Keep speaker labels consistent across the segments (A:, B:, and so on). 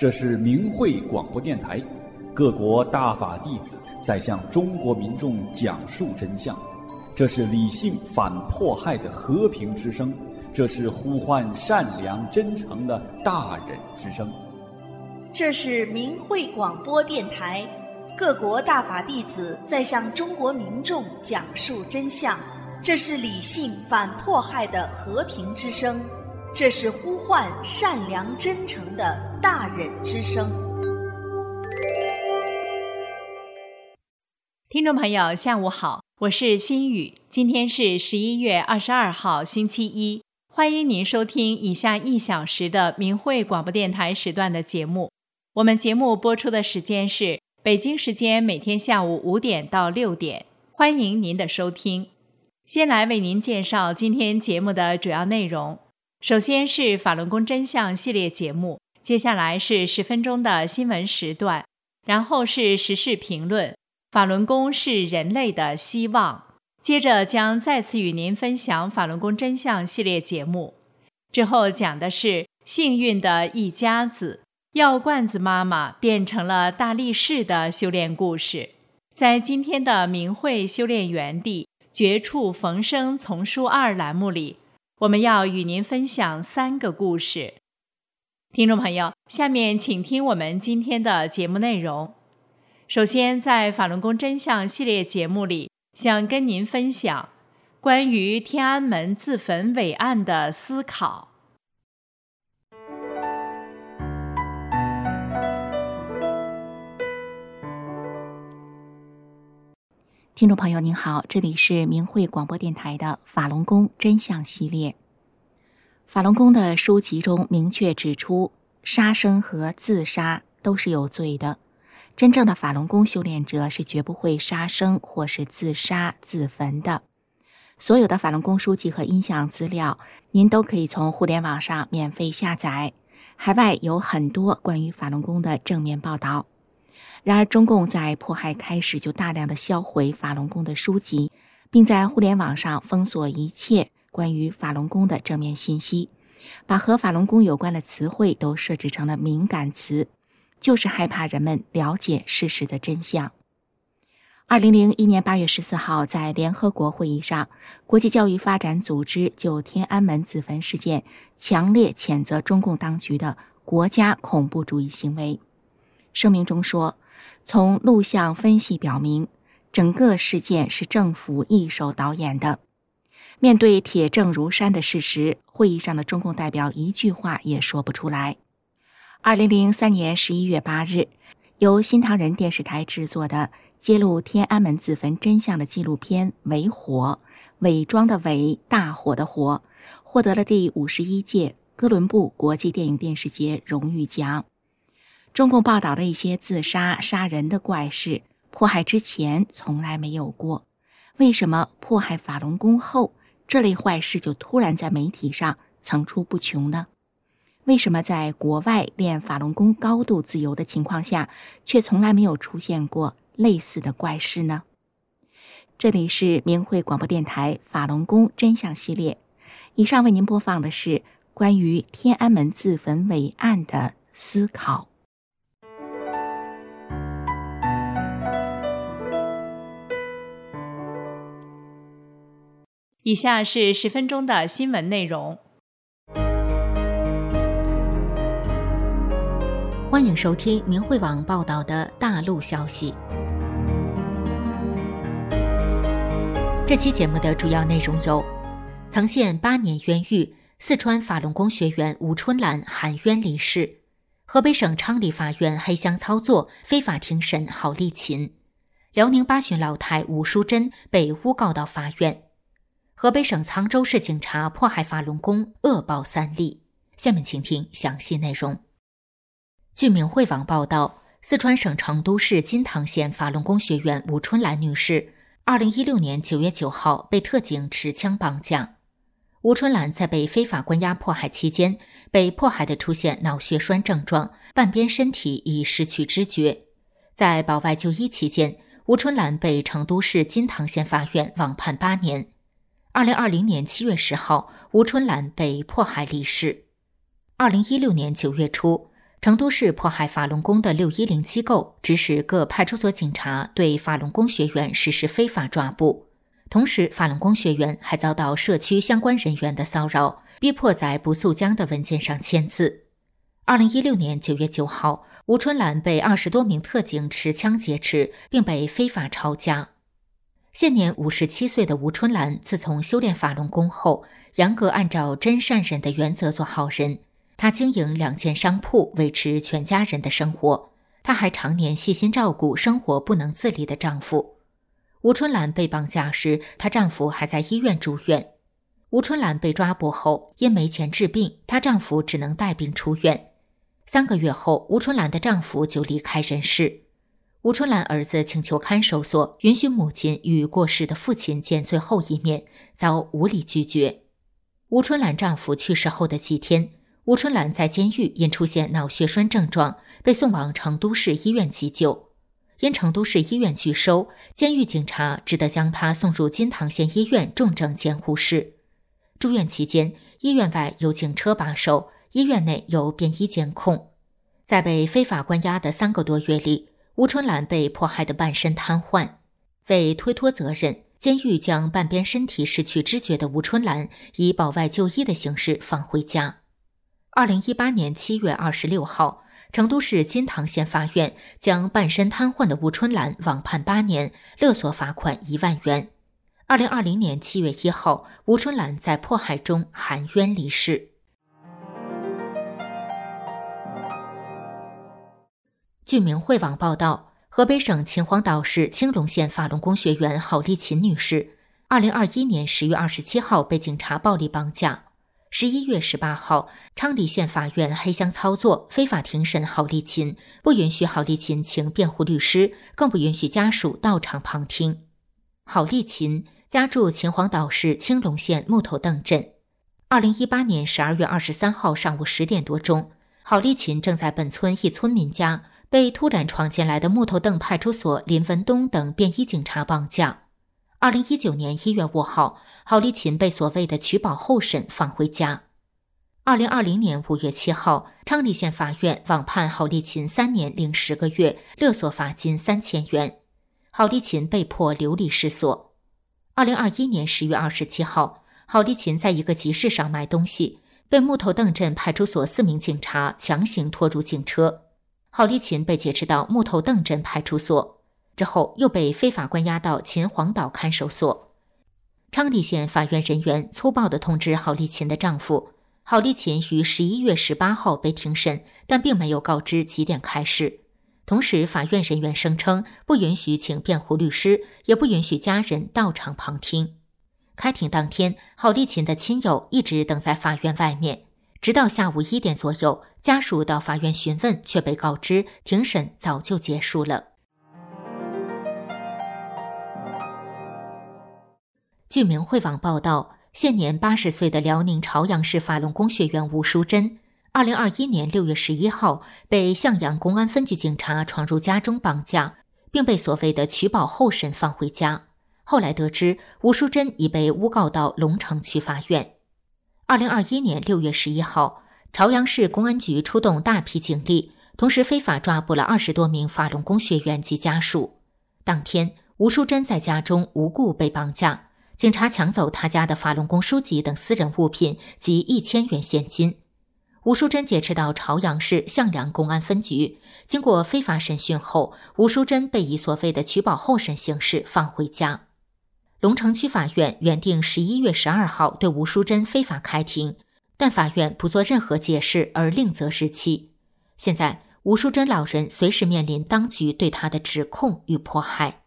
A: 这是明慧广播电台，各国大法弟子在向中国民众讲述真相。这是理性反迫害的和平之声，这是呼唤善良真诚的大忍之声。
B: 这是明慧广播电台，各国大法弟子在向中国民众讲述真相。这是理性反迫害的和平之声，这是呼唤善良真诚的大忍之声。
C: 听众朋友下午好，我是心雨，今天是11月22号星期一，欢迎您收听以下1小时的明慧广播电台时段的节目。我们节目播出的时间是北京时间每天下午5点到6点，欢迎您的收听。先来为您介绍今天节目的主要内容。首先是法轮功真相系列节目，接下来是10分钟的新闻时段，然后是时事评论，法轮功是人类的希望。接着将再次与您分享法轮功真相系列节目。之后讲的是幸运的一家子，药罐子妈妈变成了大力士的修炼故事。在今天的明慧修炼园地绝处逢生丛书2栏目里，我们要与您分享3个故事。听众朋友，下面请听我们今天的节目内容。首先，在法轮功真相系列节目里，想跟您分享关于天安门自焚伟案的思考。
D: 听众朋友您好，这里是明慧广播电台的法轮功真相系列。法轮功的书籍中明确指出，杀生和自杀都是有罪的。真正的法轮功修炼者是绝不会杀生或是自杀自焚的。所有的法轮功书籍和音像资料，您都可以从互联网上免费下载。海外有很多关于法轮功的正面报道。然而中共在迫害开始就大量的销毁法轮功的书籍，并在互联网上封锁一切关于法轮功的正面信息，把和法轮功有关的词汇都设置成了敏感词，就是害怕人们了解事实的真相。2001年8月14号，在联合国会议上，国际教育发展组织就天安门自焚事件强烈谴责中共当局的国家恐怖主义行为。声明中说，从录像分析表明，整个事件是政府一手导演的。面对铁证如山的事实，会议上的中共代表一句话也说不出来。2003年11月8日，由新唐人电视台制作的揭露天安门自焚真相的纪录片《伪火》，伪装的伪，大火的火，获得了第51届哥伦布国际电影电视节荣誉奖。中共报道的一些自杀、杀人的怪事，迫害之前从来没有过。为什么迫害法轮功后，这类坏事就突然在媒体上层出不穷呢？为什么在国外练法轮功高度自由的情况下，却从来没有出现过类似的怪事呢？这里是明慧广播电台法轮功真相系列，以上为您播放的是关于天安门自焚伟案的思考。
C: 以下是10分钟的新闻内容。
E: 欢迎收听明慧网报道的大陆消息。这期节目的主要内容有：曾陷8年冤狱，四川法轮功学员吴春兰含冤离世；河北省昌黎法院黑箱操作，非法庭审郝丽琴；辽宁巴旬老太吴淑珍被诬告到法院；河北省沧州市警察迫害法轮功，恶报3例。下面请听详细内容。据明慧网报道，四川省成都市金堂县法轮功学员吴春兰女士2016年9月9号被特警持枪绑架。吴春兰在被非法关押迫害期间，被迫害的出现脑血栓症状，半边身体已失去知觉。在保外就医期间，吴春兰被成都市金堂县法院网判8年。2020年7月10号，吴春兰被迫害离世。2016年9月初， 成都市迫害法轮功的610机构指使各派出所警察对法轮功学员实施非法抓捕，同时法轮功学员还遭到社区相关人员的骚扰，逼迫在不速将的文件上签字。2016年9月9号，吴春兰被20多名特警持枪劫持，并被非法抄家。现年57岁的吴春兰，自从修炼法轮功后，严格按照真善忍的原则做好人。她经营2间商铺，维持全家人的生活。她还常年细心照顾生活不能自理的丈夫。吴春兰被绑架时，她丈夫还在医院住院。吴春兰被抓捕后，因没钱治病，她丈夫只能带病出院。3个月后，吴春兰的丈夫就离开人世。吴春兰儿子请求看守所允许母亲与过世的父亲见最后一面，遭无理拒绝。吴春兰丈夫去世后的几天，吴春兰在监狱因出现脑血栓症状，被送往成都市医院急救。因成都市医院拒收，监狱警察只得将她送入金堂县医院重症监护室。住院期间，医院外有警车把守，医院内有便衣监控。在被非法关押的3个多月里，吴春兰被迫害得半身瘫痪。为推脱责任，监狱将半边身体失去知觉的吴春兰以保外就医的形式放回家。2018年7月26号，成都市金堂县法院将半身瘫痪的吴春兰网判8年，勒索罚款1万元。2020年7月1号，吴春兰在迫害中含冤离世。据明慧网报道，河北省秦皇岛市青龙县法轮功学员郝丽琴女士2021年10月27号被警察暴力绑架。11月18号，昌黎县法院黑箱操作，非法庭审郝丽琴，不允许郝丽琴请辩护律师，更不允许家属到场旁听。郝丽琴家住秦皇岛市青龙县木头埕镇。2018年12月23号上午10点多钟，郝丽琴正在本村一村民家，被突然闯进来的木头埕派出所林文东等便衣警察绑架。2019年1月5号，郝丽琴被所谓的取保候审放回家。2020年5月7号，昌黎县法院网判郝丽琴3年零10个月，勒索罚金3000元。郝丽琴被迫流离失所。2021年10月27号，郝丽琴在一个集市上买东西，被木头埕镇派出所4名警察强行拖入警车。郝丽琴被劫持到木头埕镇派出所，之后又被非法关押到秦皇岛看守所。昌黎县法院人员粗暴地通知郝丽琴的丈夫，郝丽琴于11月18号被庭审，但并没有告知几点开始。同时，法院人员声称不允许请辩护律师，也不允许家人到场旁听。开庭当天，郝丽琴的亲友一直等在法院外面，直到下午1点左右，家属到法院询问，却被告知庭审早就结束了。据明慧网报道，现年80岁的辽宁朝阳市法轮功学员吴淑珍2021年6月11号被向阳公安分局警察闯入家中绑架，并被所谓的取保候审放回家。后来得知，吴淑珍已被诬告到龙城区法院。2021年6月11号，朝阳市公安局出动大批警力，同时非法抓捕了20多名法轮功学员及家属。当天，吴淑珍在家中无故被绑架，警察抢走他家的法轮功书籍等私人物品及1000元现金。吴淑珍劫持到朝阳市向阳公安分局，经过非法审讯后，吴淑珍被以所谓的取保候审形式放回家。龙城区法院原定11月12号对吴淑珍非法开庭，但法院不做任何解释而另择日期。现在，吴淑珍老人随时面临当局对她的指控与迫害。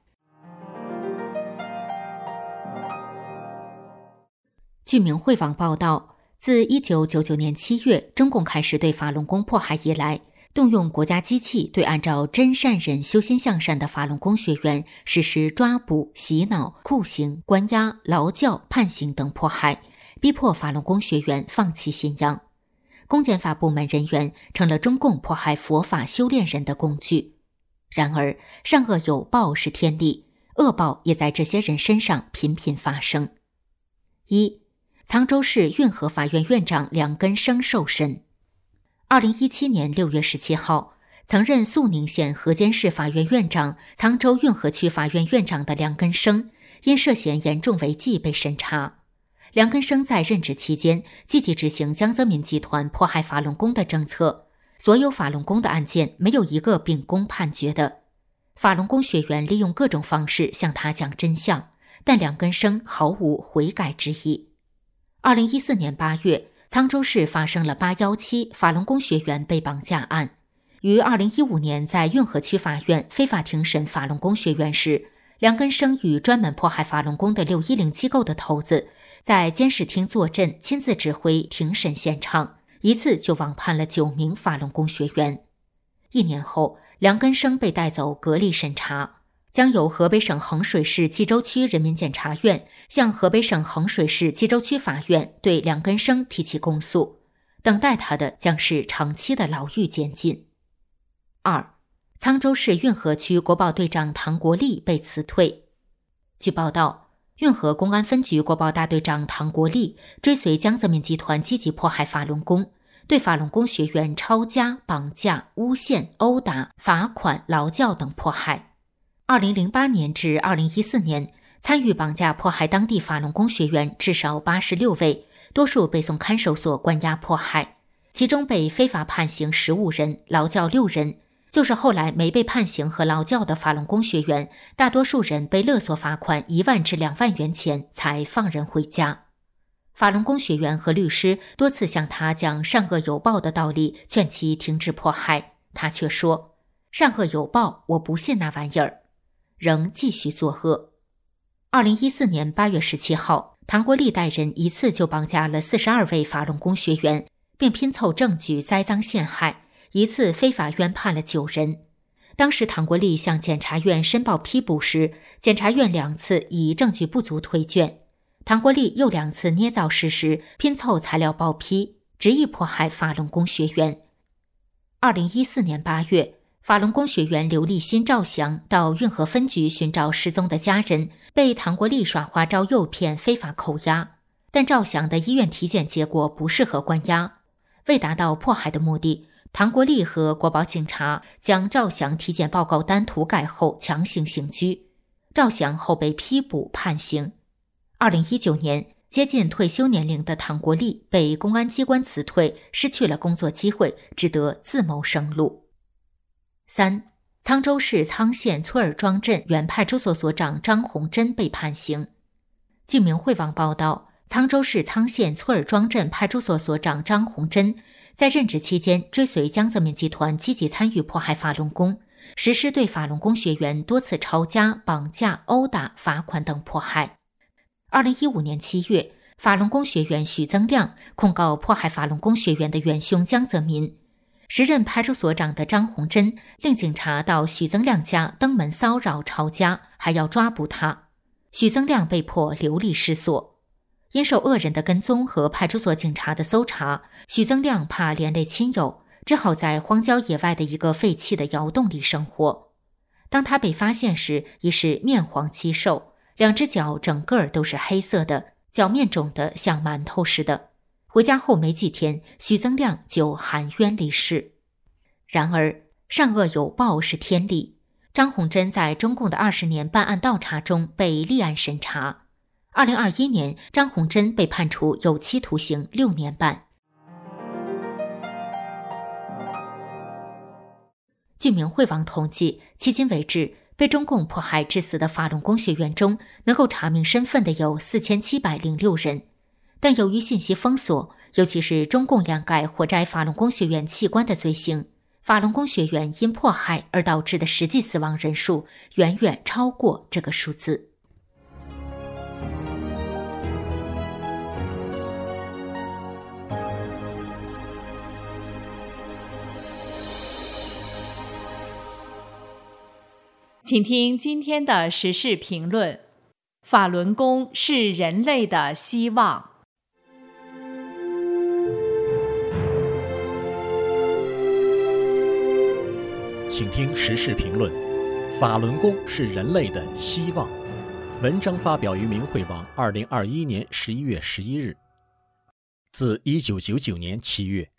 E: 据明慧网报道，自1999年7月中共开始对法轮功迫害以来，动用国家机器对按照真善忍修心向善的法轮功学员实施抓捕、洗脑、酷刑、关押、劳教、判刑等迫害，逼迫法轮功学员放弃信仰。公检法部门人员成了中共迫害佛法修炼人的工具。然而，善恶有报是天理，恶报也在这些人身上频频发生。1. 沧州市运河法院院长梁根生受审。 2017年6月17号，曾任肃宁县河间市法院院长、沧州运河区法院院长的梁根生，因涉嫌严重违纪被审查。梁根生在任职期间，积极执行江泽民集团迫害法轮功的政策，所有法轮功的案件没有一个秉公判决的。法轮功学员利用各种方式向他讲真相，但梁根生毫无悔改之意。2014年8月，沧州市发生了817法轮功学员被绑架案。于2015年在运河区法院非法庭审法轮功学员时，梁根生与专门迫害法轮功的610机构的头子在监视厅坐镇，亲自指挥庭审现场，一次就网判了9名法轮功学员。1年后，梁根生被带走隔离审查，将由河北省衡水市冀州区人民检察院向河北省衡水市冀州区法院对梁根生提起公诉，等待他的将是长期的牢狱监禁。2. 沧州市运河区国保队长唐国立被辞退。据报道，运河公安分局国保大队长唐国立追随江泽民集团积极迫害法轮功，对法轮功学员抄家、绑架、诬陷、殴打、罚款、劳教等迫害。2008年至2014年，参与绑架迫害当地法轮功学员至少86位，多数被送看守所关押迫害，其中被非法判刑15人，劳教6人。就是后来没被判刑和劳教的法轮功学员，大多数人被勒索罚款1万至2万元钱才放人回家。法轮功学员和律师多次向他讲善恶有报的道理，劝其停止迫害，他却说善恶有报，我不信那玩意儿，仍继续作恶。2014年8月17号，唐国立带人一次就绑架了42位法轮功学员，并拼凑证据栽赃陷害，一次非法冤判了9人。当时唐国立向检察院申报批捕时，检察院2次以证据不足推卷，唐国立又2次捏造事实，拼凑材料报批，执意迫害法轮功学员。2014年8月，法轮功学员刘立新、赵翔到运河分局寻找失踪的家人，被唐国立耍花招诱骗，非法扣押。但赵翔的医院体检结果不适合关押，为达到迫害的目的，唐国立和国保警察将赵翔体检报告单涂改后强行刑拘，赵翔后被批捕判刑。2019年，接近退休年龄的唐国立被公安机关辞退，失去了工作机会，只得自谋生路。3. 沧州市沧县崔尔庄镇原派出所所长张洪珍被判刑。据明慧网报道，沧州市沧县崔尔庄镇派出所所长张洪珍在任职期间追随江泽民集团积极参与迫害法轮功，实施对法轮功学员多次抄家、绑架、殴打、罚款等迫害。2015年7月，法轮功学员许增亮控告迫害法轮功学员的元凶江泽民。时任派出所长的张洪珍令警察到许增亮家登门骚扰抄家，还要抓捕他。许增亮被迫流离失所。因受恶人的跟踪和派出所警察的搜查，许增亮怕连累亲友，只好在荒郊野外的一个废弃的窑洞里生活。当他被发现时，已是面黄肌瘦，2只脚整个都是黑色的，脚面肿得像馒头似的。回家后没几天，许增亮就含冤离世。然而，善恶有报是天理。张洪珍在中共的20年办案倒查中被立案审查。2021年，张洪珍被判处有期徒刑6年半。据明慧网统计，迄今为止，被中共迫害致死的法轮功学员中，能够查明身份的有4706人。但由于信息封锁，尤其是中共两改活摘法轮功学员器官的罪行，法轮功学员因迫害而导致的实际死亡人数远远超过这个数字。
C: 请听今天的时事评论：法轮功是人类的希望。
F: 请听时事评论：法轮功是人类的希望。文章发表于明慧网2021年11月11日。自1999年7月，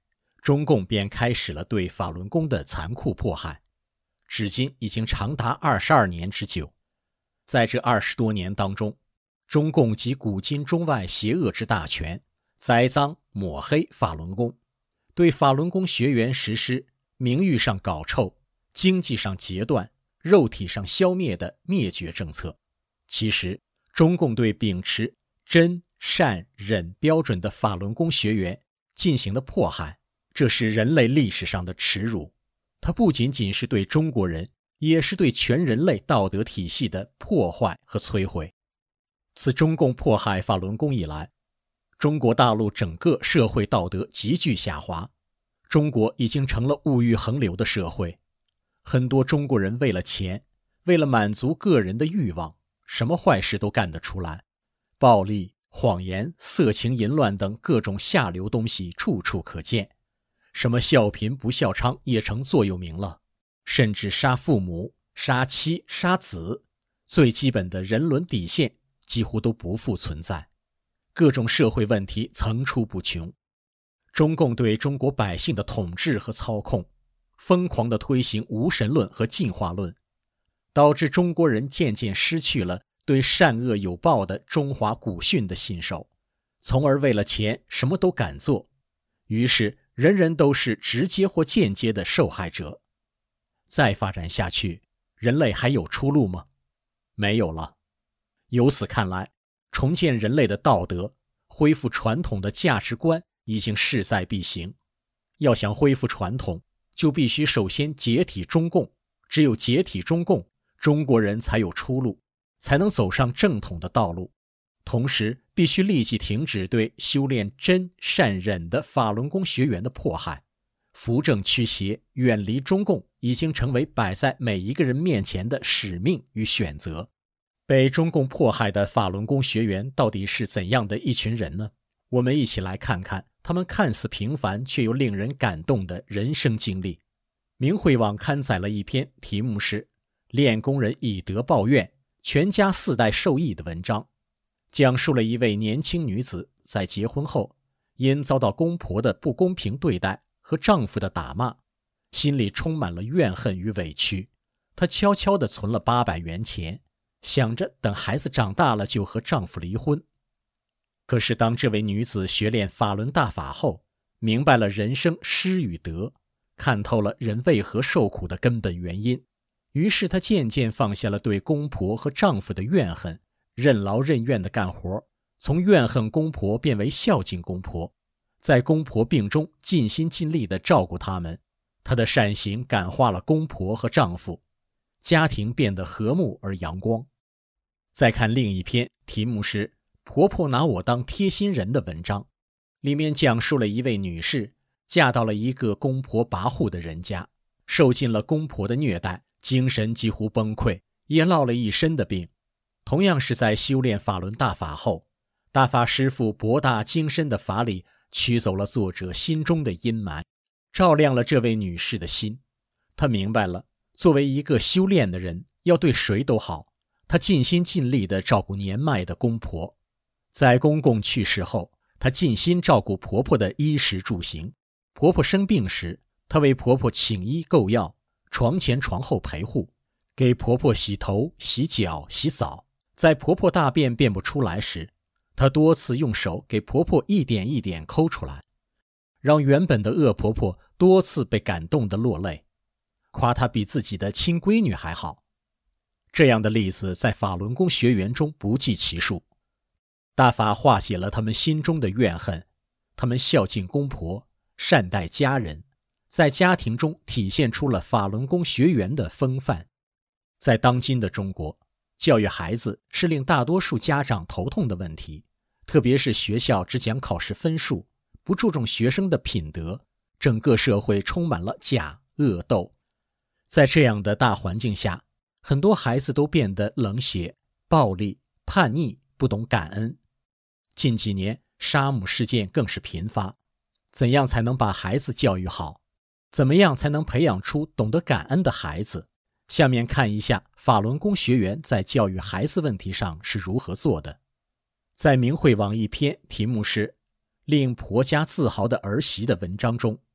F: 中共便开始了对法轮功的残酷迫害，至今已经长达22年之久。在这20多年当中，中共集古今中外邪恶之大权，栽赃抹黑法轮功，对法轮功学员实施名誉上搞臭、经济上截断、肉体上消灭的灭绝政策。其实，中共对秉持真、善、忍标准的法轮功学员进行的迫害，这是人类历史上的耻辱。它不仅仅是对中国人，也是对全人类道德体系的破坏和摧毁。自中共迫害法轮功以来，中国大陆整个社会道德急剧下滑，中国已经成了物欲横流的社会。很多中国人为了钱，为了满足个人的欲望，什么坏事都干得出来。暴力、谎言、色情、淫乱等各种下流东西处处可见，什么孝贫不孝娼也成座右铭了，甚至杀父母、杀妻、杀子，最基本的人伦底线几乎都不复存在。各种社会问题层出不穷。中共对中国百姓的统治和操控，疯狂地推行无神论和进化论，导致中国人渐渐失去了对善恶有报的中华古训的信守，从而为了钱什么都敢做，于是人人都是直接或间接的受害者。再发展下去，人类还有出路吗？没有了。由此看来，重建人类的道德，恢复传统的价值观已经势在必行。要想恢复传统，就必须首先解体中共，只有解体中共，中国人才有出路，才能走上正统的道路。同时必须立即停止对修炼真、善、忍的法轮功学员的迫害。扶正驱邪，远离中共已经成为摆在每一个人面前的使命与选择。被中共迫害的法轮功学员到底是怎样的一群人呢？我们一起来看看他们看似平凡却又令人感动的人生经历。明慧网刊载了一篇题目是练功人以德报怨，全家4代受益的文章，讲述了一位年轻女子在结婚后，因遭到公婆的不公平对待和丈夫的打骂，心里充满了怨恨与委屈。她悄悄地存了800元钱，想着等孩子长大了就和丈夫离婚。可是当这位女子学练法轮大法后，明白了人生失与得，看透了人为何受苦的根本原因，于是她渐渐放下了对公婆和丈夫的怨恨，任劳任怨地干活，从怨恨公婆变为孝敬公婆，在公婆病中尽心尽力地照顾他们。她的善行感化了公婆和丈夫，家庭变得和睦而阳光。再看另一篇题目是婆婆拿我当贴心人的文章，里面讲述了一位女士嫁到了一个公婆跋扈的人家，受尽了公婆的虐待，精神几乎崩溃，也落了一身的病。同样是在修炼法轮大法后，大法师父博大精深的法理驱走了作者心中的阴霾，照亮了这位女士的心。她明白了，作为一个修炼的人，要对谁都好。她尽心尽力地照顾年迈的公婆，在公公去世后，她尽心照顾婆婆的衣食住行。婆婆生病时，她为婆婆请医购药，床前床后陪护，给婆婆洗头、洗脚、洗澡。在婆婆大便便不出来时，她多次用手给婆婆一点一点抠出来，让原本的恶婆婆多次被感动得落泪，夸她比自己的亲闺女还好。这样的例子在法轮功学员中不计其数。大法化解了他们心中的怨恨，他们孝敬公婆，善待家人，在家庭中体现出了法轮功学员的风范。在当今的中国，教育孩子是令大多数家长头痛的问题，特别是学校只讲考试分数，不注重学生的品德，整个社会充满了假恶斗。在这样的大环境下，很多孩子都变得冷血、暴力、叛逆，不懂感恩。近几年杀母事件更是频发。怎样才能把孩子教育好？怎么样才能培养出懂得感恩的孩子？下面看一下法轮功学员在教育孩子问题上是如何做的。在明慧网一篇题目是令婆家自豪的儿媳的文章中，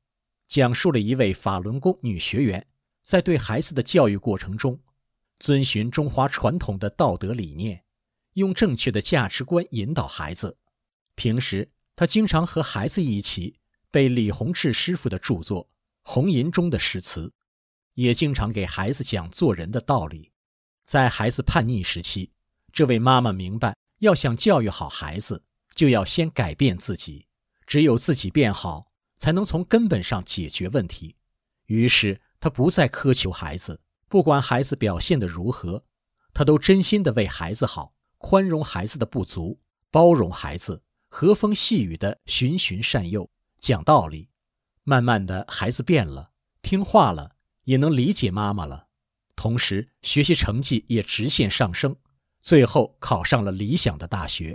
F: 讲述了一位法轮功女学员在对孩子的教育过程中，遵循中华传统的道德理念，用正确的价值观引导孩子。平时她经常和孩子一起背李洪志师傅的著作《红银》中的诗词，也经常给孩子讲做人的道理。在孩子叛逆时期，这位妈妈明白，要想教育好孩子，就要先改变自己，只有自己变好，才能从根本上解决问题。于是她不再苛求孩子，不管孩子表现得如何，她都真心地为孩子好，宽容孩子的不足，包容孩子，和风细雨地循循善诱，讲道理。慢慢的，孩子变了，听话了，也能理解妈妈了，同时学习成绩也直线上升，最后考上了理想的大学。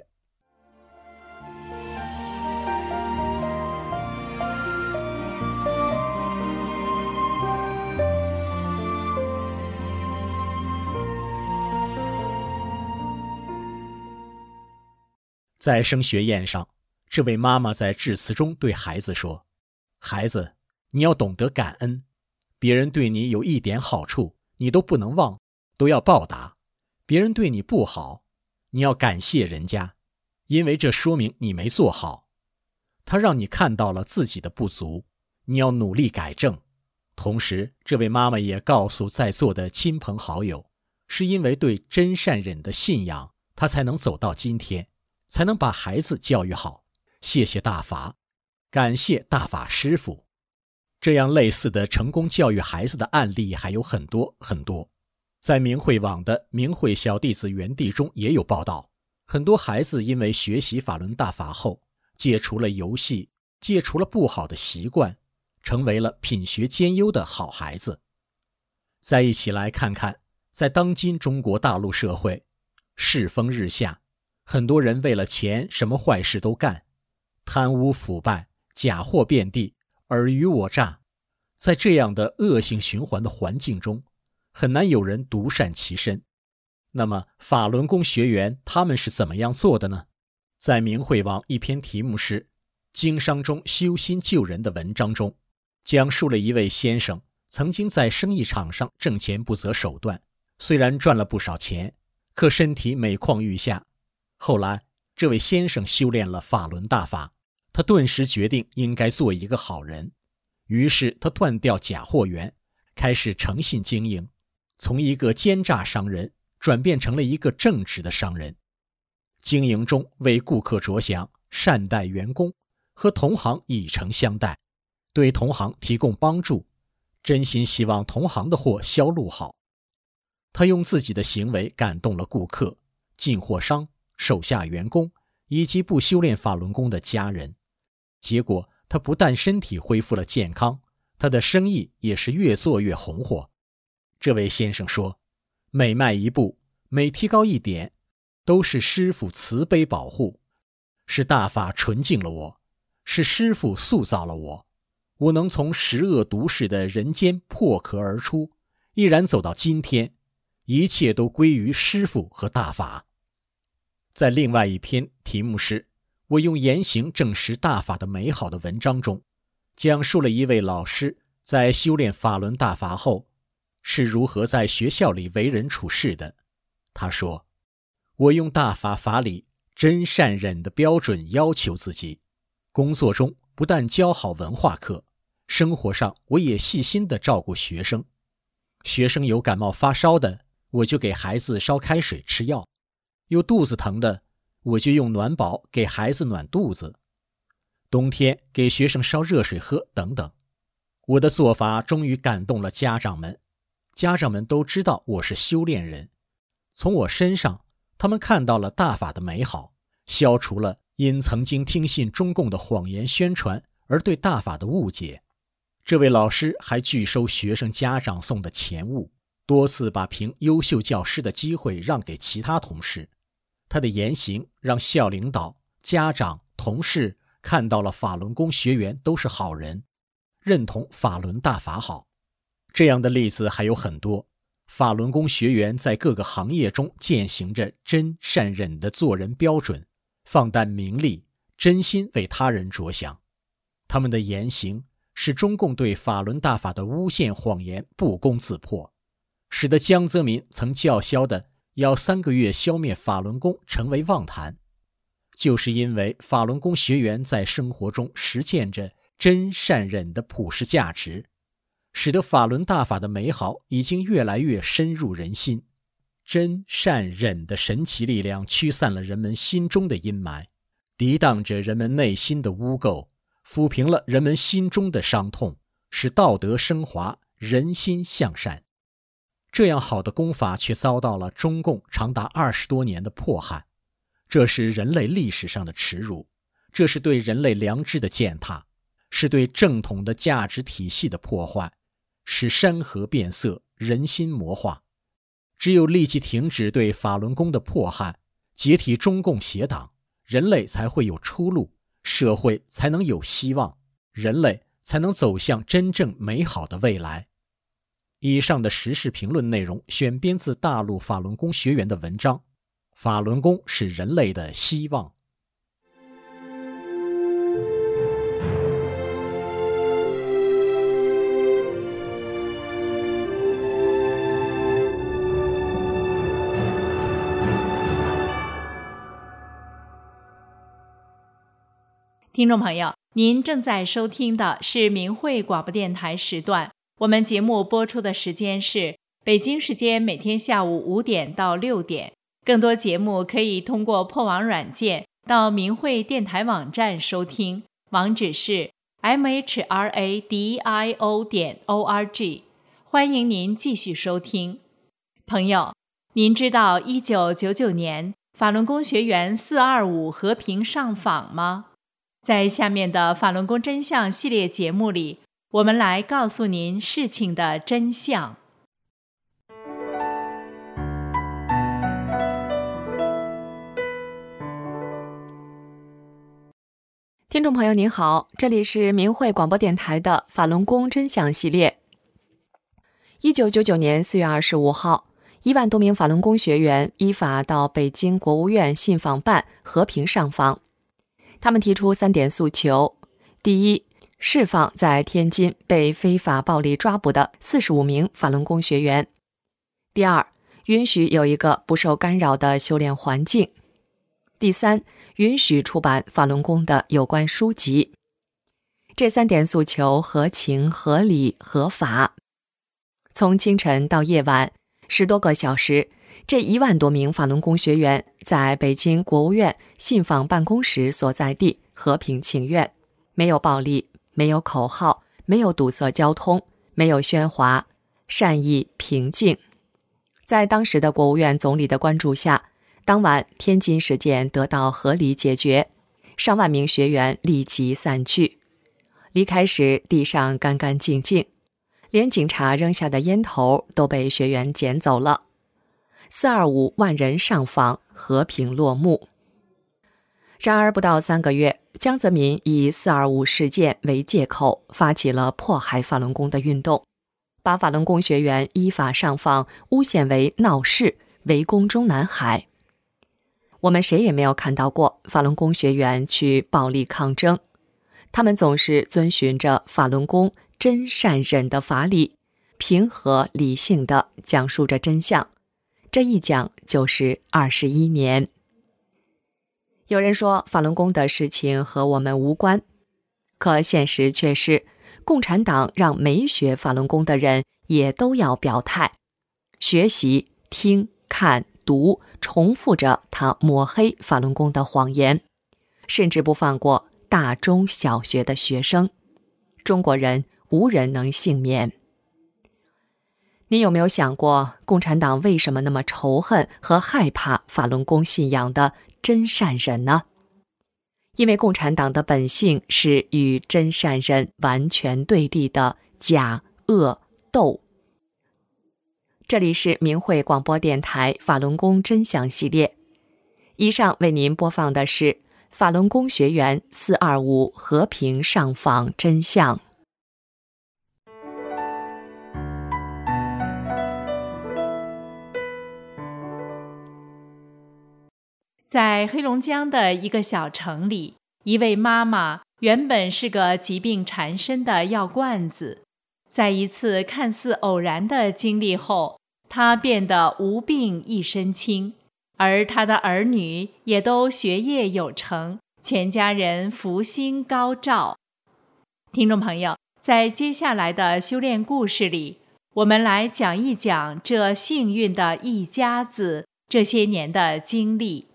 F: 在升学宴上，这位妈妈在致辞中对孩子说：孩子，你要懂得感恩，别人对你有一点好处，你都不能忘，都要报答。别人对你不好，你要感谢人家，因为这说明你没做好。他让你看到了自己的不足，你要努力改正。同时，这位妈妈也告诉在座的亲朋好友，是因为对真善忍的信仰，她才能走到今天，才能把孩子教育好。谢谢大法，感谢大法师父。这样类似的成功教育孩子的案例还有很多很多。在明慧网的明慧小弟子园地中也有报道，很多孩子因为学习法轮大法后，戒除了游戏，戒除了不好的习惯，成为了品学兼优的好孩子。再一起来看看，在当今中国大陆社会，世风日下，很多人为了钱什么坏事都干，贪污腐败，假货遍地，尔虞我诈。在这样的恶性循环的环境中，很难有人独善其身。那么法轮功学员他们是怎么样做的呢？在明慧网一篇题目是《经商中修心救人》的文章中，讲述了一位先生曾经在生意场上挣钱不择手段，虽然赚了不少钱，可身体每况愈下。后来这位先生修炼了法轮大法，他顿时决定应该做一个好人。于是他断掉假货源，开始诚信经营，从一个奸诈商人转变成了一个正直的商人。经营中为顾客着想，善待员工，和同行以诚相待，对同行提供帮助，真心希望同行的货销路好。他用自己的行为感动了顾客、进货商、手下员工以及不修炼法轮功的家人。结果他不但身体恢复了健康，他的生意也是越做越红火。这位先生说，每迈一步，每提高一点，都是师父慈悲保护，是大法纯净了我，是师父塑造了我，我能从十恶毒世的人间破壳而出，毅然走到今天，一切都归于师父和大法。在另外一篇题目是我用言行证实大法的美好的文章中，讲述了一位老师在修炼法轮大法后是如何在学校里为人处事的。他说，我用大法法理真善忍的标准要求自己，工作中不但教好文化课，生活上我也细心地照顾学生。学生有感冒发烧的，我就给孩子烧开水吃药，有肚子疼的，我就用暖宝给孩子暖肚子，冬天给学生烧热水喝等等。我的做法终于感动了家长们，家长们都知道我是修炼人，从我身上他们看到了大法的美好，消除了因曾经听信中共的谎言宣传而对大法的误解。这位老师还拒收学生家长送的钱物，多次把评优秀教师的机会让给其他同事。他的言行让校领导、家长、同事看到了法轮功学员都是好人，认同法轮大法好。这样的例子还有很多。法轮功学员在各个行业中践行着真善忍的做人标准，放淡名利，真心为他人着想。他们的言行使中共对法轮大法的诬陷谎言不攻自破，使得江泽民曾叫嚣的要3个月消灭法轮功成为妄谈。就是因为法轮功学员在生活中实践着真善忍的普世价值，使得法轮大法的美好已经越来越深入人心。真善忍的神奇力量驱散了人们心中的阴霾，涤荡着人们内心的污垢，抚平了人们心中的伤痛，使道德升华，人心向善。这样好的功法却遭到了中共长达20多年的迫害，这是人类历史上的耻辱，这是对人类良知的践踏，是对正统的价值体系的破坏，使山河变色，人心魔化。只有立即停止对法轮功的迫害，解体中共邪党，人类才会有出路，社会才能有希望，人类才能走向真正美好的未来。以上的时事评论内容选编自大陆法轮功学员的文章，法轮功是人类的希望。
C: 听众朋友，您正在收听的是明慧广播电台时段，我们节目播出的时间是北京时间每天下午5点到6点。更多节目可以通过破网软件到明慧电台网站收听，网址是 mhradio.org。欢迎您继续收听。朋友，您知道1999年法轮功学员425和平上访吗？在下面的法轮功真相系列节目里，我们来告诉您事情的真相。
G: 听众朋友您好，这里是明慧广播电台的法轮功真相系列。1999年4月25号，1万多名法轮功学员依法到北京国务院信访办和平上访。他们提出3点诉求：第一，释放在天津被非法暴力抓捕的45名法轮功学员；第二，允许有一个不受干扰的修炼环境；第三，允许出版法轮功的有关书籍。这3点诉求合情、合理、合法。从清晨到夜晚10多个小时，这1万多名法轮功学员在北京国务院信访办公室所在地和平请愿，没有暴力，没有口号，没有堵塞交通，没有喧哗，善意平静。在当时的国务院总理的关注下，当晚天津事件得到合理解决，上万名学员立即散去。离开时地上干干净净，连警察扔下的烟头都被学员捡走了。425万人上访，和平落幕。然而不到3个月，江泽民以425事件为借口，发起了迫害法轮功的运动，把法轮功学员依法上访诬陷为闹事，围攻中南海。我们谁也没有看到过法轮功学员去暴力抗争，他们总是遵循着法轮功真善忍的法理，平和理性地讲述着真相。这一讲就是21年。有人说法轮功的事情和我们无关，可现实却是共产党让没学法轮功的人也都要表态，学习、听、看、读，重复着他抹黑法轮功的谎言，甚至不放过大中小学的学生。中国人无人能幸免。你有没有想过，共产党为什么那么仇恨和害怕法轮功信仰的真善忍呢？因为共产党的本性是与真善忍完全对立的假恶斗。这里是明慧广播电台法轮功真相系列，以上为您播放的是法轮功学员425和平上访真相。
C: 在黑龙江的一个小城里，一位妈妈原本是个疾病缠身的药罐子，在一次看似偶然的经历后，他变得无病一身轻，而他的儿女也都学业有成，全家人福星高照。听众朋友，在接下来的修炼故事里，我们来讲一讲这幸运的一家子这些年的经历。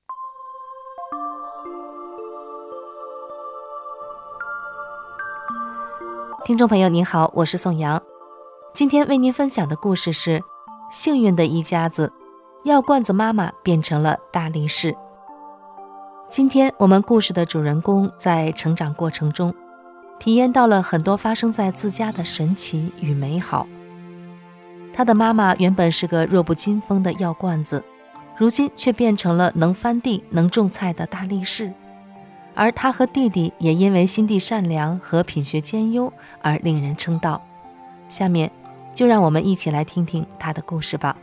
H: 听众朋友您好，我是宋阳。今天为您分享的故事是幸运的一家子，药罐子妈妈变成了大力士。今天我们故事的主人公在成长过程中体验到了很多发生在自家的神奇与美好。他的妈妈原本是个弱不禁风的药罐子，如今却变成了能翻地能种菜的大力士，而他和弟弟也因为心地善良和品学兼优而令人称道。下面就让我们一起来听听他的故事吧。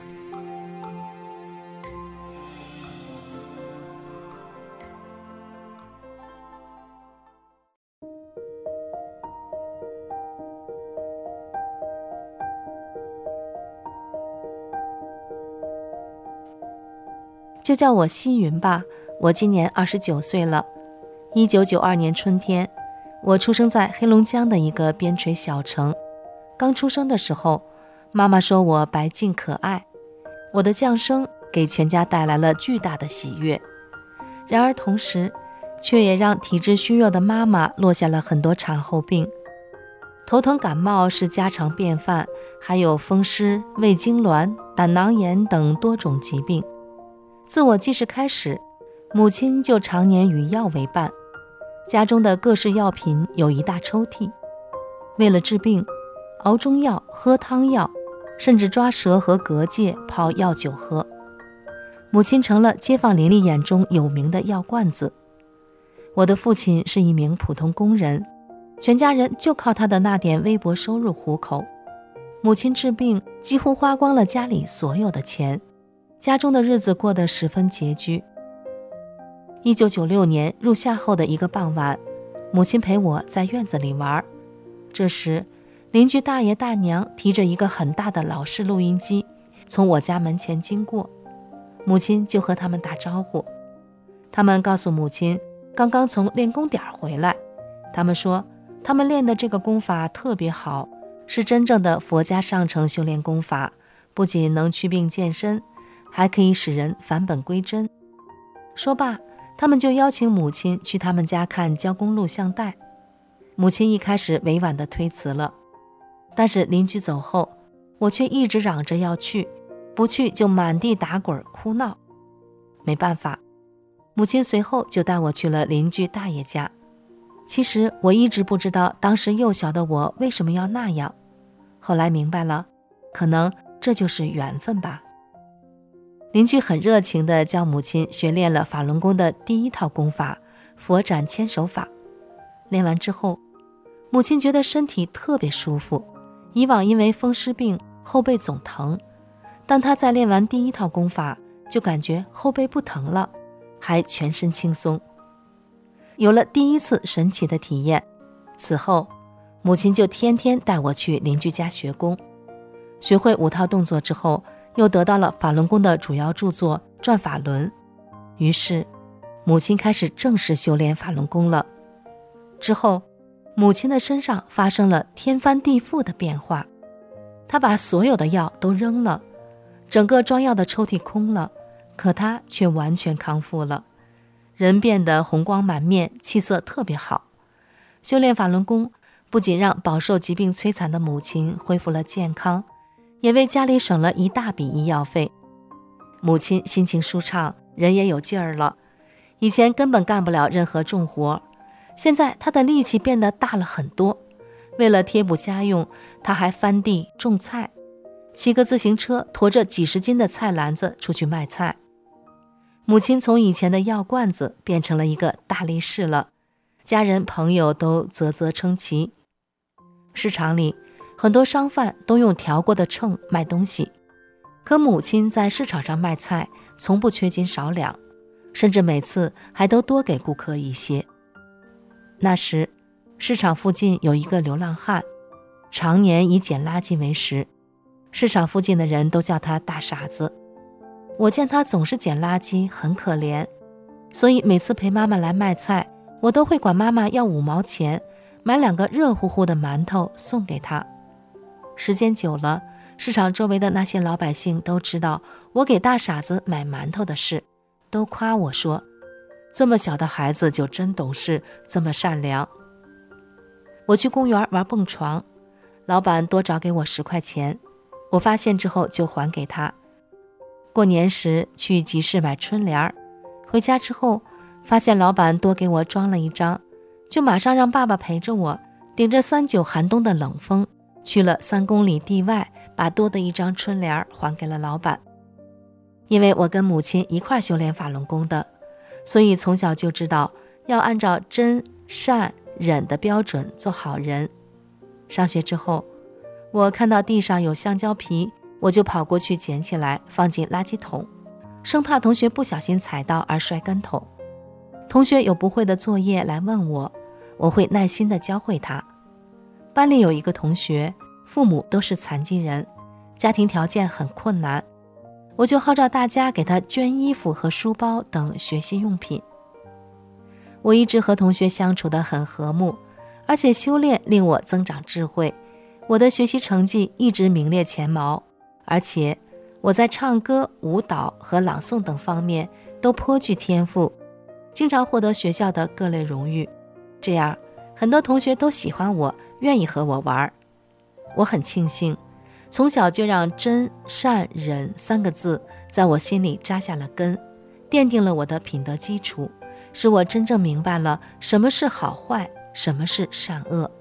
H: 就叫我西云吧，我今年29岁了。1992年春天，我出生在黑龙江的一个边陲小城。刚出生的时候，妈妈说我白净可爱，我的降生给全家带来了巨大的喜悦。然而同时，却也让体质虚弱的妈妈落下了很多产后病。头疼感冒是家常便饭，还有风湿、胃痉挛、胆囊炎等多种疾病。自我记事开始，母亲就常年与药为伴，家中的各式药品有一大抽屉。为了治病，熬中药、喝汤药，甚至抓蛇和蛤蚧泡药酒喝。母亲成了街坊邻里眼中有名的药罐子。我的父亲是一名普通工人，全家人就靠他的那点微薄收入糊口。母亲治病几乎花光了家里所有的钱，家中的日子过得十分拮据。1996年入夏后的一个傍晚，母亲陪我在院子里玩。这时，邻居大爷大娘提着一个很大的老式录音机从我家门前经过，母亲就和他们打招呼。他们告诉母亲刚刚从练功点回来，他们说他们练的这个功法特别好，是真正的佛家上乘修炼功法，不仅能祛病健身，还可以使人返本归真。说罢，他们就邀请母亲去他们家看交工录像带。母亲一开始委婉地推辞了，但是邻居走后，我却一直嚷着要去，不去就满地打滚哭闹。没办法，母亲随后就带我去了邻居大爷家。其实我一直不知道当时幼小的我为什么要那样，后来明白了，可能这就是缘分吧。邻居很热情地教母亲学练了法轮功的第一套功法佛斩千手法。练完之后，母亲觉得身体特别舒服，以往因为风湿病后背总疼，但她在练完第一套功法就感觉后背不疼了，还全身轻松。有了第一次神奇的体验，此后母亲就天天带我去邻居家学功。学会5套动作之后，又得到了法轮功的主要著作《转法轮》，于是母亲开始正式修炼法轮功了。之后，母亲的身上发生了天翻地覆的变化，她把所有的药都扔了，整个装药的抽屉空了，可她却完全康复了，人变得红光满面，气色特别好。修炼法轮功不仅让饱受疾病摧残的母亲恢复了健康，也为家里省了一大笔医药费。母亲心情舒畅，人也有劲儿了，以前根本干不了任何重活，现在她的力气变得大了很多。为了贴补家用，她还翻地种菜，骑个自行车驮着几十斤的菜篮子出去卖菜。母亲从以前的药罐子变成了一个大力士了，家人朋友都啧啧称奇。市场里很多商贩都用调过的秤卖东西，可母亲在市场上卖菜从不缺斤少两，甚至每次还都多给顾客一些。 那时市场附近有一个流浪汉，常年以捡垃圾为食，市场附近的人都叫他大傻子。我见他总是捡垃圾，很可怜，所以每次陪妈妈来卖菜，我都会管妈妈要5毛钱，买2个热乎乎的馒头送给他。时间久了，市场周围的那些老百姓都知道我给大傻子买馒头的事，都夸我说，这么小的孩子就真懂事，这么善良。我去公园玩蹦床，老板多找给我10块钱，我发现之后就还给他。过年时去集市买春联，回家之后发现老板多给我装了一张，就马上让爸爸陪着我，顶着39寒冬的冷风，去了3公里地外，把多的一张春联还给了老板。因为我跟母亲一块修炼法轮功的，所以从小就知道要按照真善忍的标准做好人。上学之后，我看到地上有香蕉皮，我就跑过去捡起来放进垃圾桶，生怕同学不小心踩到而摔跟头。同学有不会的作业来问我，我会耐心地教会他。班里有一个同学，父母都是残疾人，家庭条件很困难，我就号召大家给他捐衣服和书包等学习用品。我一直和同学相处得很和睦，而且修炼令我增长智慧，我的学习成绩一直名列前茅，而且我在唱歌、舞蹈和朗诵等方面都颇具天赋，经常获得学校的各类荣誉。这样，很多同学都喜欢我，愿意和我玩。我很庆幸，从小就让真善忍3个字在我心里扎下了根，奠定了我的品德基础，使我真正明白了什么是好坏，什么是善恶。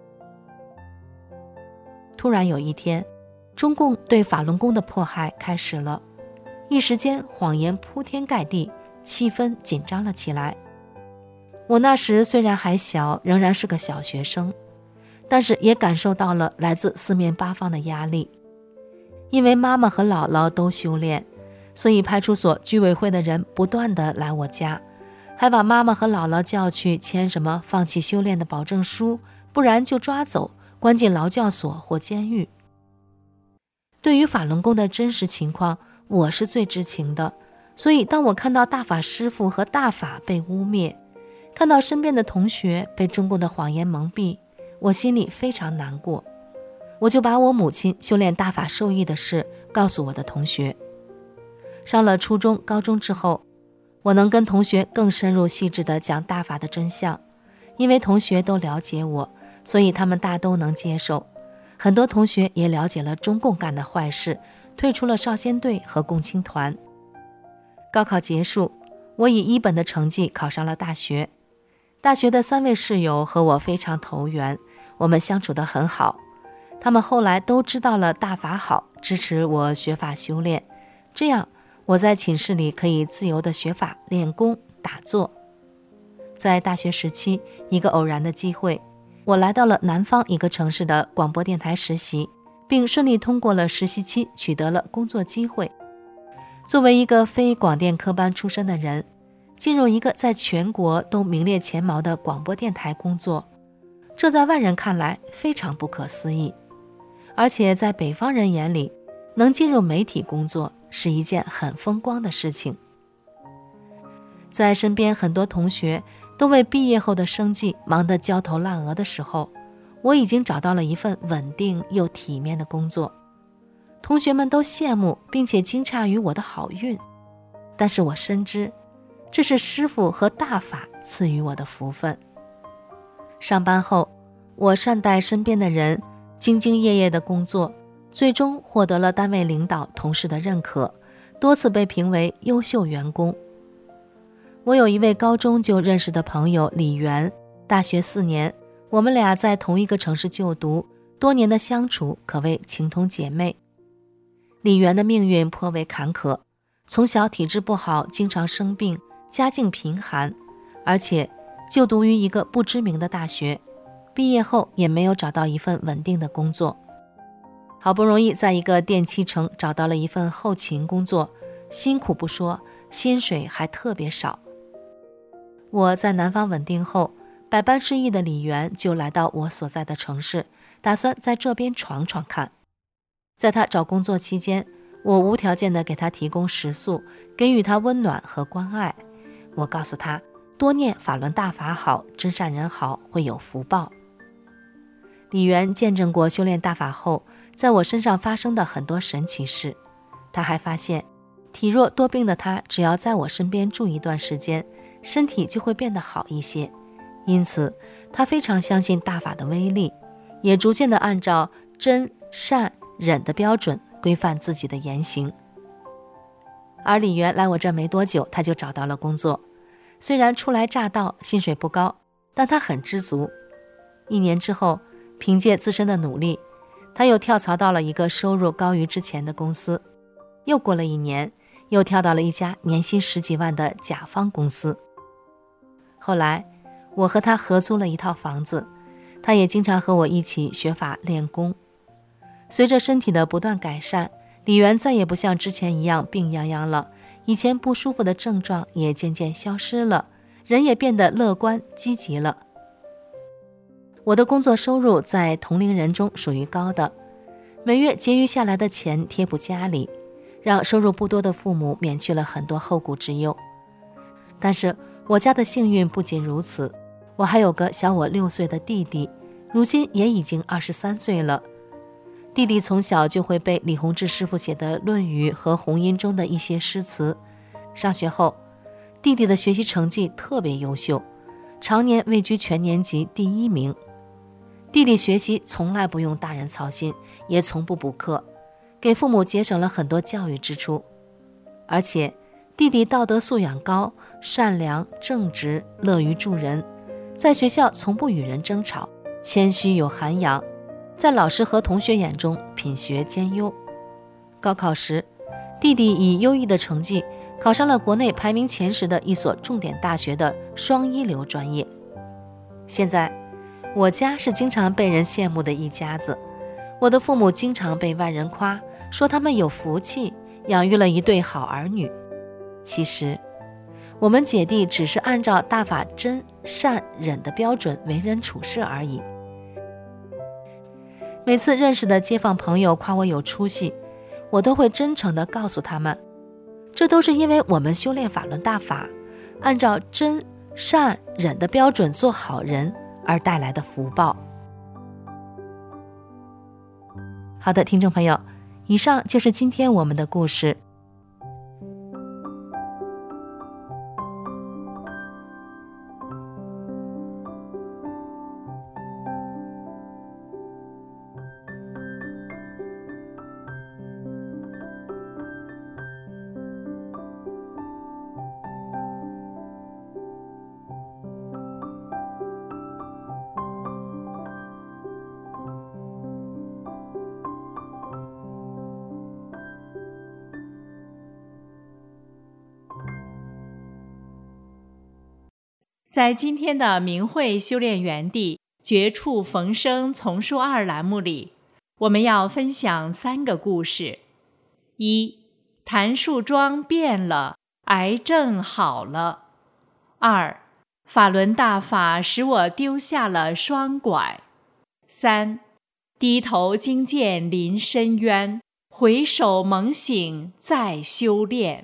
H: 突然有一天，中共对法轮功的迫害开始了，一时间谎言铺天盖地，气氛紧张了起来。我那时虽然还小，仍然是个小学生，但是也感受到了来自4面8方的压力。因为妈妈和姥姥都修炼，所以派出所居委会的人不断地来我家，还把妈妈和姥姥叫去签什么放弃修炼的保证书，不然就抓走，关进劳教所或监狱。对于法轮功的真实情况，我是最知情的，所以当我看到大法师父和大法被污蔑，看到身边的同学被中共的谎言蒙蔽，我心里非常难过。我就把我母亲修炼大法受益的事告诉我的同学。上了初中、高中之后，我能跟同学更深入细致地讲大法的真相，因为同学都了解我，所以他们大都能接受。很多同学也了解了中共干的坏事，退出了少先队和共青团。高考结束，我以1本的成绩考上了大学。大学的3位室友和我非常投缘，我们相处得很好。他们后来都知道了大法好，支持我学法修炼，这样我在寝室里可以自由地学法、练功、打坐。在大学时期，一个偶然的机会，我来到了南方一个城市的广播电台实习，并顺利通过了实习期，取得了工作机会。作为一个非广电科班出身的人，进入一个在全国都名列前茅的广播电台工作，这在外人看来非常不可思议。而且在北方人眼里，能进入媒体工作是一件很风光的事情。在身边很多同学都为毕业后的生计忙得焦头烂额的时候，我已经找到了一份稳定又体面的工作。同学们都羡慕并且惊诧于我的好运，但是我深知这是师父和大法赐予我的福分。上班后，我善待身边的人，兢兢业业的工作，最终获得了单位领导同事的认可，多次被评为优秀员工。我有一位高中就认识的朋友李媛，大学4年，我们俩在同一个城市就读，多年的相处可谓情同姐妹。李媛的命运颇为坎坷，从小体质不好，经常生病，家境贫寒，而且就读于一个不知名的大学，毕业后也没有找到一份稳定的工作。好不容易在一个电器城找到了一份后勤工作，辛苦不说，薪水还特别少。我在南方稳定后， 百般示意的李元就来到我所在的城市，打算在这边闯闯看。在他找工作期间，我无条件地给他提供食宿，给予他温暖和关爱。我告诉他，多念法轮大法好，真善人好，会有福报。李元见证过修炼大法后在我身上发生的很多神奇事。他还发现，体弱多病的他只要在我身边住一段时间，身体就会变得好一些。因此他非常相信大法的威力，也逐渐地按照真善忍的标准规范自己的言行。而李元来我这没多久，他就找到了工作。虽然初来乍到，薪水不高，但他很知足。1年之后，凭借自身的努力，他又跳槽到了一个收入高于之前的公司。又过了1年，又跳到了一家年薪10几万的甲方公司。后来我和他合租了一套房子，他也经常和我一起学法练功。随着身体的不断改善，李元再也不像之前一样病殃殃了，以前不舒服的症状也渐渐消失了，人也变得乐观积极了。我的工作收入在同龄人中属于高的，每月结余下来的钱贴补家里，让收入不多的父母免去了很多后顾之忧。但是我家的幸运不仅如此，我还有个小我6岁的弟弟，如今也已经23岁了。弟弟从小就会背李洪志师傅写的《论语》和《红音》中的一些诗词。上学后，弟弟的学习成绩特别优秀，常年位居全年级第1名。弟弟学习从来不用大人操心，也从不补课，给父母节省了很多教育支出。而且弟弟道德素养高，善良正直，乐于助人，在学校从不与人争吵，谦虚有涵养，在老师和同学眼中品学兼优。高考时，弟弟以优异的成绩考上了国内排名前10的一所重点大学的双一流专业。现在我家是经常被人羡慕的一家子，我的父母经常被外人夸，说他们有福气，养育了一对好儿女。其实我们姐弟只是按照大法真善忍的标准为人处事而已。每次认识的街坊朋友夸我有出息，我都会真诚地告诉他们，这都是因为我们修炼法轮大法，按照真善忍的标准做好人而带来的福报。好的，听众朋友，以上就是今天我们的故事。
C: 在今天的明慧修炼园地绝处逢生丛书2栏目里，我们要分享3个故事。1. 谭树桩变了，癌症好了。2. 法轮大法使我丢下了双拐。3. 低头惊见临深渊，回首猛醒再修炼。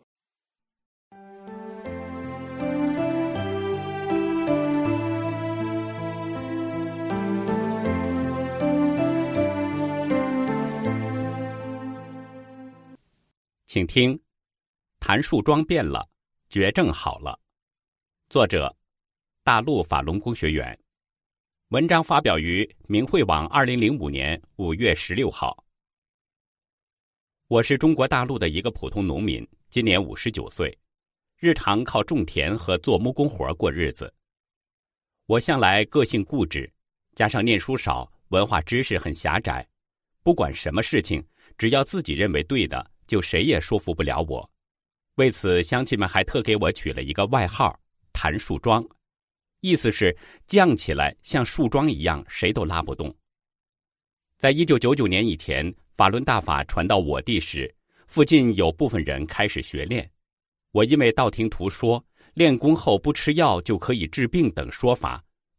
I: 请听，谭树桩变了，绝症好了。作者：大陆法轮功学员。文章发表于明慧网2005年5月16号。我是中国大陆的一个普通农民，今年59岁，日常靠种田和做木工活过日子。我向来个性固执，加上念书少，文化知识很狭窄，不管什么事情，只要自己认为对的，就谁也说服不了我。为此，乡亲们还特给我取了一个外号“谭树桩”，意思是犟起来像树桩一样，谁都拉不动。在1999年以前，法轮大法传到我地时，附近有部分人开始学练。我因为道听途说，练功后不吃药就可以治病等说法，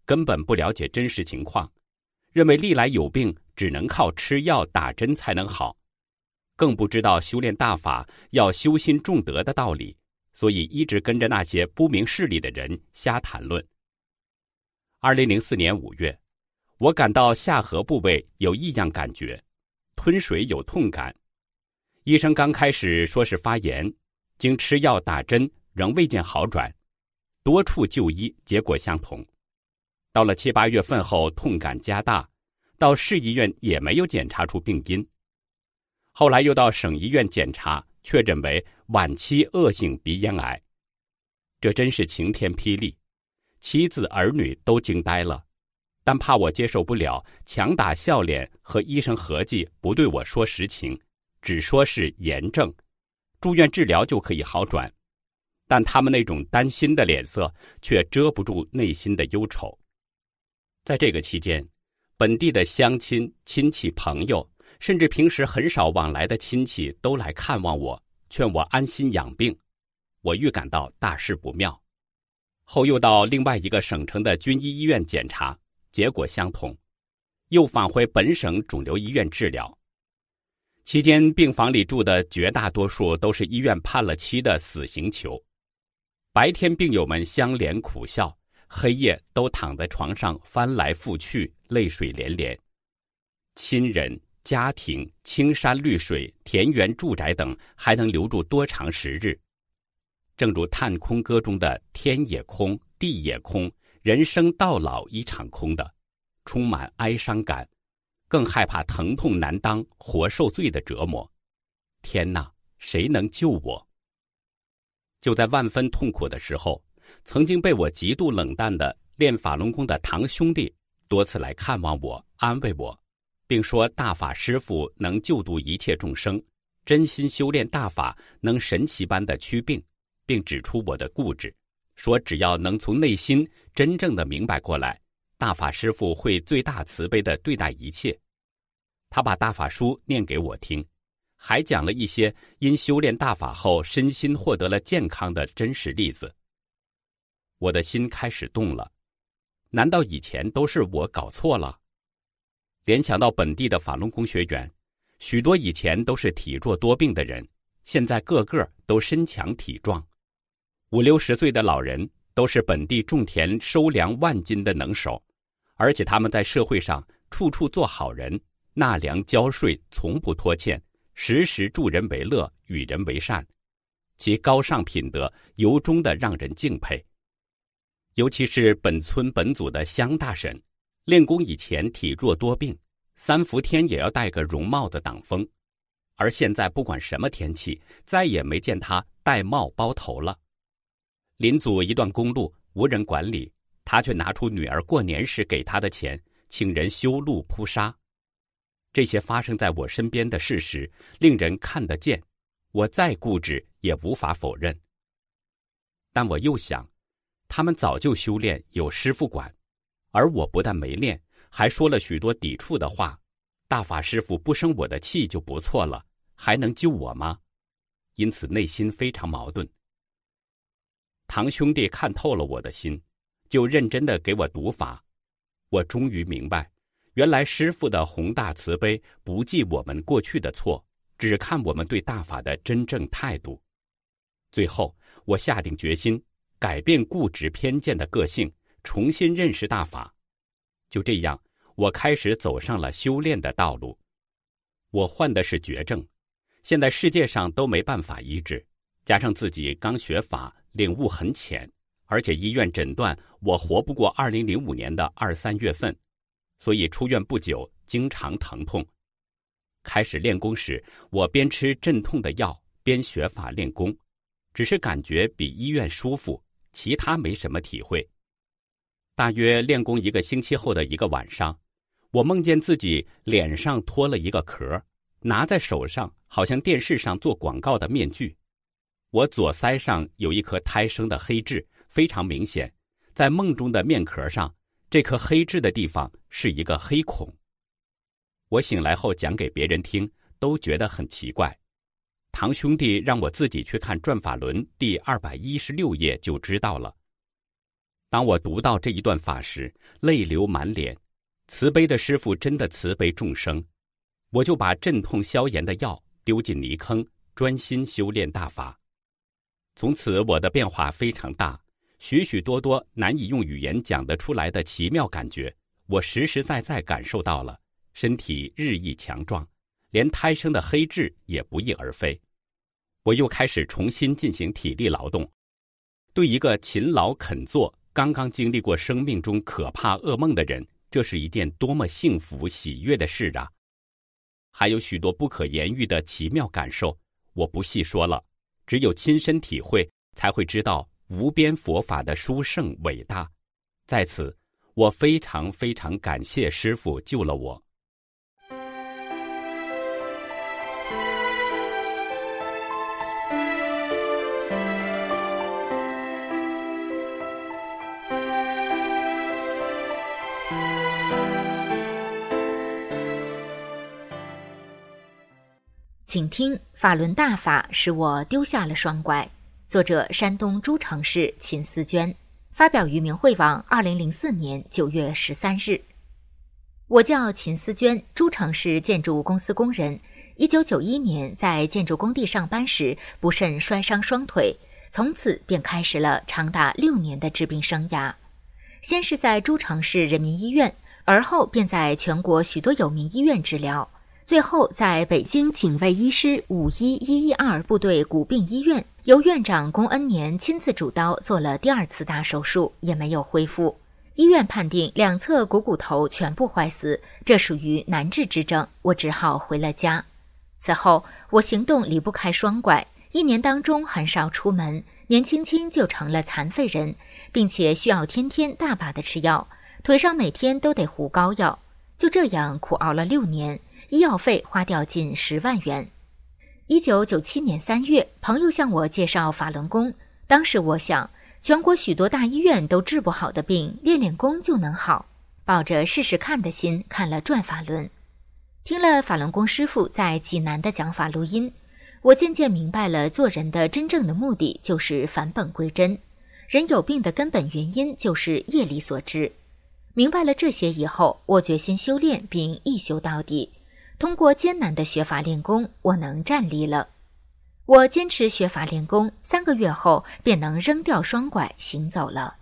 I: 根本不了解真实情况，认为历来有病只能靠吃药打针才能好，更不知道修炼大法要修心重德的道理，所以一直跟着那些不明事理的人瞎谈论。2004年5月，我感到下颌部位有异样感觉，吞水有痛感。医生刚开始说是发炎，经吃药打针仍未见好转，多处就医结果相同。到了7、8月份后，痛感加大，到市医院也没有检查出病因。后来又到省医院检查，确诊为晚期恶性鼻咽癌。这真是晴天霹雳，妻子儿女都惊呆了，但怕我接受不了，强打笑脸和医生合计不对我说实情，只说是炎症，住院治疗就可以好转。但他们那种担心的脸色却遮不住内心的忧愁。在这个期间，本地的乡亲、亲戚、朋友，甚至平时很少往来的亲戚都来看望我，劝我安心养病。我预感到大事不妙，后又到另外一个省城的军医医院检查，结果相同，又返回本省肿瘤医院治疗。期间病房里住的绝大多数都是医院判了期的死刑囚，白天病友们相怜苦笑，黑夜都躺在床上翻来覆去，泪水连连。亲人、家庭、青山绿水、田园住宅等还能留住多长时日？正如探空歌中的天也空，地也空，人生到老一场空的，充满哀伤感，更害怕疼痛难当，活受罪的折磨。天哪，谁能救我？就在万分痛苦的时候，曾经被我极度冷淡的练法轮功的堂兄弟多次来看望我，安慰我，并说大法师父能救度一切众生，真心修炼大法能神奇般的祛病，并指出我的固执，说只要能从内心真正的明白过来，大法师父会最大慈悲的对待一切。他把大法书念给我听，还讲了一些因修炼大法后身心获得了健康的真实例子。我的心开始动了，难道以前都是我搞错了？联想到本地的法轮功学员，许多以前都是体弱多病的人，现在个个都身强体壮，50、60岁的老人都是本地种田收粮万斤的能手，而且他们在社会上处处做好人，纳粮交税从不拖欠，时时助人为乐，与人为善，其高尚品德由衷的让人敬佩。尤其是本村本组的香大婶，练功以前体弱多病，3伏天也要戴个绒帽子挡风，而现在不管什么天气，再也没见他戴帽包头了。邻组一段公路无人管理，他却拿出女儿过年时给他的钱，请人修路铺沙。这些发生在我身边的事实，令人看得见，我再固执也无法否认。但我又想，他们早就修炼，有师父管，而我不但没练，还说了许多抵触的话。大法师父不生我的气就不错了，还能救我吗？因此内心非常矛盾。堂兄弟看透了我的心，就认真地给我读法。我终于明白，原来师父的宏大慈悲不记我们过去的错，只看我们对大法的真正态度。最后，我下定决心改变固执偏见的个性，重新认识大法。就这样，我开始走上了修炼的道路。我患的是绝症，现在世界上都没办法医治，加上自己刚学法，领悟很浅，而且医院诊断我活不过2005年的2、3月份，所以出院不久，经常疼痛。开始练功时，我边吃镇痛的药，边学法练功，只是感觉比医院舒服，其他没什么体会。大约练功1个星期后的一个晚上，我梦见自己脸上脱了一个壳，拿在手上好像电视上做广告的面具。我左腮上有一颗胎生的黑痣，非常明显，在梦中的面壳上，这颗黑痣的地方是一个黑孔。我醒来后讲给别人听，都觉得很奇怪。堂兄弟让我自己去看《转法轮》第216页就知道了。 当我读到这一段法时，泪流满脸。慈悲的师父真的慈悲众生，我就把镇痛消炎的药丢进泥坑，专心修炼大法。从此我的变化非常大，许许多多难以用语言讲得出来的奇妙感觉，我实实在在感受到了，身体日益强壮，连胎生的黑痣也不翼而飞。我又开始重新进行体力劳动。对一个勤劳肯做、刚刚经历过生命中可怕噩梦的人，这是一件多么幸福喜悦的事啊！还有许多不可言喻的奇妙感受，我不细说了，只有亲身体会，才会知道无边佛法的殊胜伟大。在此，我非常非常感谢师父救了我。
E: 请听法轮大法使我丢下了双拐，作者山东诸城市秦思娟，发表于明慧网2004年9月13日。我叫秦思娟，诸城市建筑公司工人。1991年在建筑工地上班时不慎摔伤双腿，从此便开始了长达6年的治病生涯。先是在诸城市人民医院，而后便在全国许多有名医院治疗。最后在北京警卫医师51112部队骨病医院，由院长龚恩年亲自主刀做了第2次大手术，也没有恢复。医院判定2侧股头全部坏死，这属于难治之症，我只好回了家。此后我行动离不开双拐，1年当中很少出门，年轻轻就成了残废人，并且需要天天大把的吃药，腿上每天都得糊膏药。就这样苦熬了6年，医药费花掉近10万元。1997年3月，朋友向我介绍法轮功。当时我想，全国许多大医院都治不好的病，练练功就能好。抱着试试看的心，看了转法轮。听了法轮功师父在济南的讲法录音，我渐渐明白了做人的真正的目的就是返本归真。人有病的根本原因就是业力所致。明白了这些以后，我决心修炼并一修到底。通过艰难的学法练功，我能站立了。我坚持学法练功，3个月后便能扔掉双拐行走了。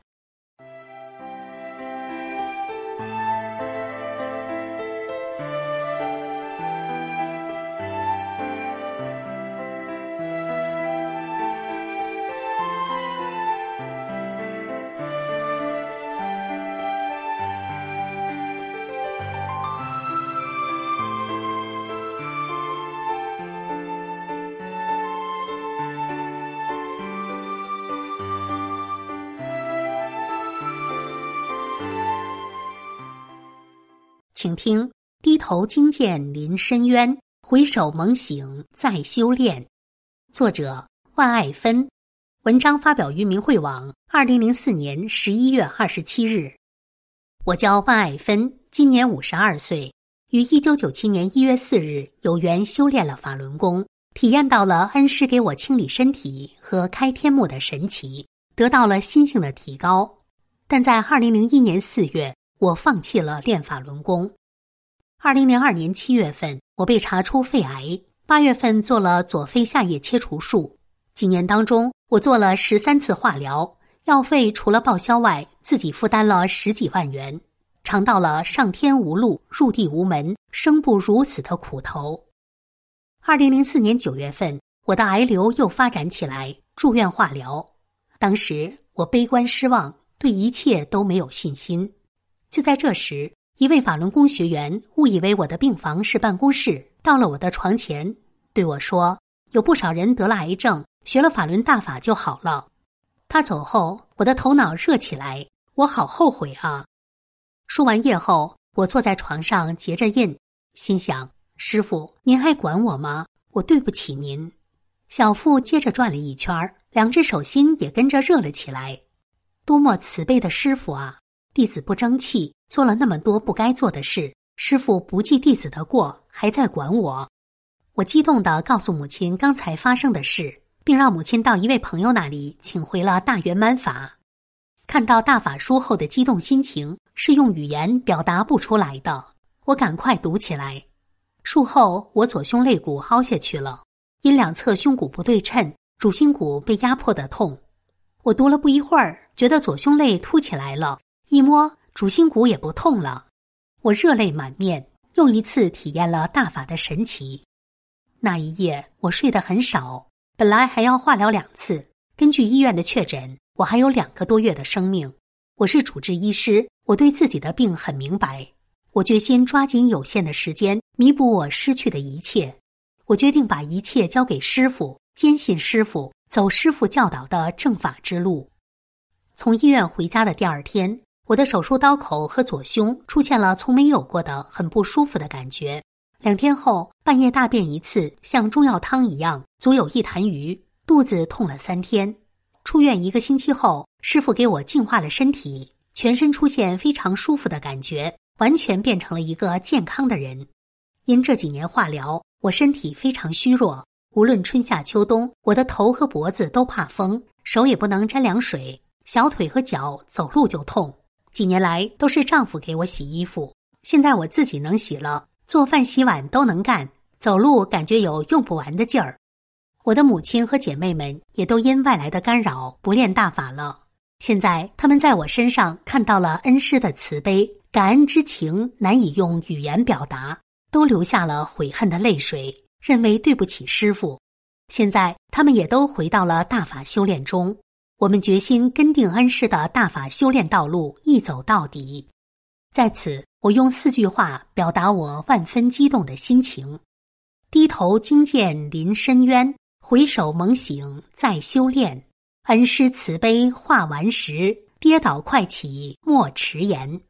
J: 请听低头惊见临深渊，回首猛醒再修炼。作者万爱芬，文章发表于明慧网2004年11月27日。我叫万爱芬，今年52岁，于1997年1月4日有缘修炼了法轮功，体验到了恩师给我清理身体和开天目的神奇，得到了心性的提高。但在2001年4月，我放弃了练法轮功。2002年7月份，我被查出肺癌，8月份做了左肺下叶切除术。几年当中，我做了13次化疗，药费除了报销外，自己负担了10几万元，尝到了上天无路，入地无门，生不如死的苦头。2004年9月份，我的癌瘤又发展起来，住院化疗。当时我悲观失望，对一切都没有信心。就在这时，一位法轮功学员误以为我的病房是办公室，到了我的床前，对我说，有不少人得了癌症，学了法轮大法就好了。他走后，我的头脑热起来，我好后悔啊。输完液后，我坐在床上结着印，心想，师父，您还管我吗？我对不起您。小腹接着转了一圈，2只手心也跟着热了起来。多么慈悲的师父啊！弟子不争气，做了那么多不该做的事，师父不记弟子的过，还在管我。我激动地告诉母亲刚才发生的事，并让母亲到一位朋友那里请回了大圆满法。 看到大法书后的激动心情是用语言表达不出来的。我赶快读起来。术后，我左胸肋骨凹下去了，因两侧胸骨不对称，主心骨被压迫的痛。我读了不一会儿，觉得左胸肋凸起来了，一摸主心骨也不痛了。我热泪满面，又一次体验了大法的神奇。那一夜我睡得很少，本来还要化疗2次，根据医院的确诊，我还有2个多月的生命。我是主治医师，我对自己的病很明白。我决心抓紧有限的时间，弥补我失去的一切。我决定把一切交给师父，坚信师父，走师父教导的正法之路。从医院回家的第2天，我的手术刀口和左胸出现了从没有过的很不舒服的感觉。2天后，半夜大便1次，像中药汤一样，足有1坛余，肚子痛了3天。出院1个星期后，师父给我净化了身体，全身出现非常舒服的感觉，完全变成了一个健康的人。因这几年化疗，我身体非常虚弱，无论春夏秋冬，我的头和脖子都怕风，手也不能沾凉水，小腿和脚走路就痛。几年来都是丈夫给我洗衣服，现在我自己能洗了，做饭洗碗都能干，走路感觉有用不完的劲儿。我的母亲和姐妹们也都因外来的干扰不练大法了，现在他们在我身上看到了恩师的慈悲，感恩之情难以用语言表达，都流下了悔恨的泪水，认为对不起师父。现在他们也都回到了大法修炼中，我们决心跟定恩师的大法修炼道路一走到底。在此，我用4句话表达我万分激动的心情：低头惊见临深渊，回首猛醒再修炼。恩师慈悲化顽石，跌倒快起莫迟延。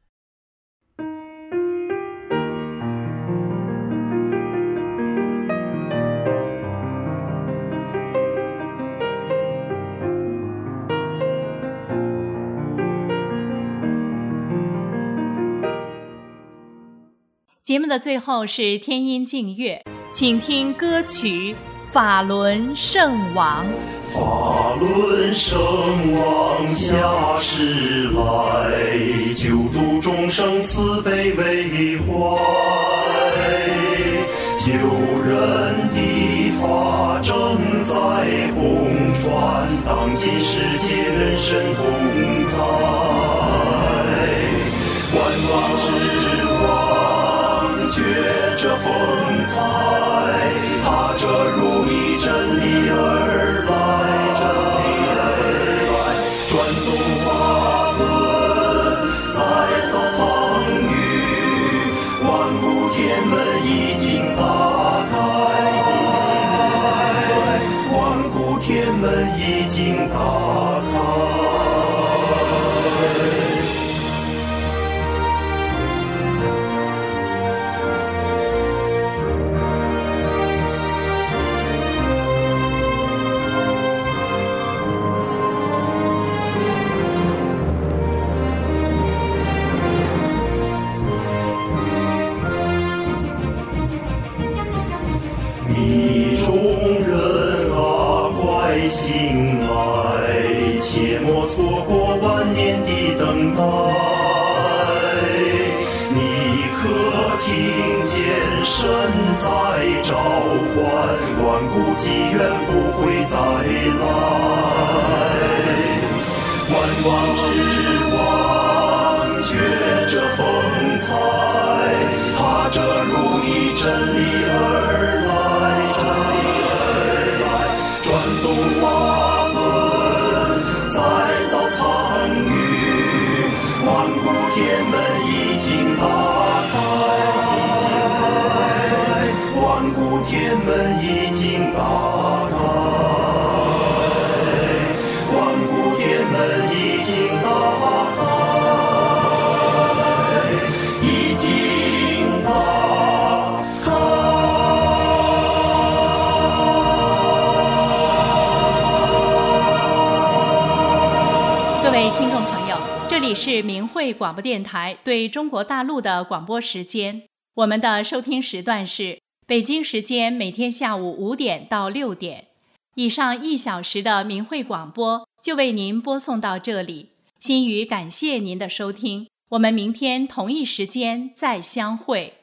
C: 节目的最后是天音静乐，请听歌曲《法轮圣王》。
K: 法轮圣王下世来，救度众生慈悲为怀，救人的法正在红传，当今世界人神同在，万王之王觉着风采，踏着如意真理而来，转动法轮再造苍宇，万古天门已经打开，万古天门已经打开。你众人啊，快醒来，切莫错过万年的等待。你可听见神在召唤，万古机缘不会再来。万王之王觉着风采，踏着如意真理而来，转动法轮再造苍宇，万古天门已经打开，万古天门已经打开，万古天门已经打开，已经打开。
C: 各位听众朋友，这里是明慧广播电台对中国大陆的广播时间。我们的收听时段是北京时间每天下午5点到6点。以上1小时的明慧广播就为您播送到这里。 心语感谢您的收听，我们明天同一时间再相会。